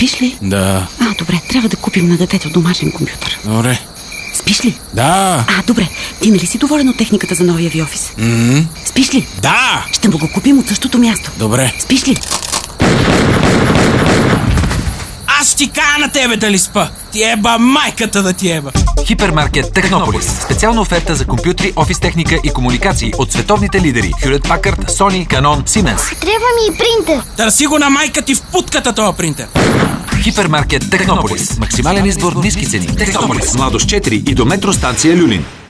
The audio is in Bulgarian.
Спиш ли? Да. Добре, трябва да купим на детето домашен компютър. Добре. Спиш ли? Да. Добре. Ти нали си доволен от техниката за новия ви офис? Спиш ли? Да. Ще му го купим от същото място. Добре. Спиш ли? Аз ще ти кажа на тебе дали спа. Ти еба майката да ти еба. Хипермаркет Технополис. Специална оферта за компютри, офис техника и комуникации от световните лидери Hewlett Packard, Sony, Canon, Siemens. Трябва ми и принтер. Търси го на майка ти в путката този принтер. Хипермаркет Технополис. Максимален избор, ниски цени. Технополис. Младост 4 и до метростанция Люлин.